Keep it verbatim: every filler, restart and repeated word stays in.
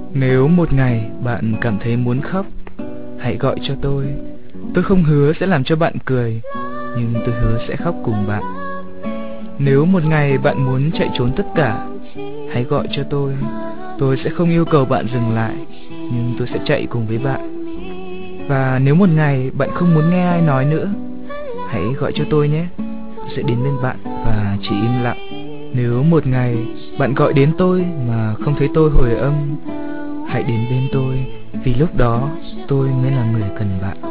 Nếu một ngày bạn cảm thấy muốn khóc, hãy gọi cho tôi. Tôi không hứa sẽ làm cho bạn cười, nhưng tôi hứa sẽ khóc cùng bạn. Nếu một ngày bạn muốn chạy trốn tất cả, hãy gọi cho tôi. Tôi sẽ không yêu cầu bạn dừng lại, nhưng tôi sẽ chạy cùng với bạn. Và nếu một ngày bạn không muốn nghe ai nói nữa, hãy gọi cho tôi nhé. Tôi sẽ đến bên bạn và chỉ im lặng. Nếu một ngày bạn gọi đến tôi mà không thấy tôi hồi âm, hãy đến bên tôi, vì lúc đó tôi mới là người cần bạn.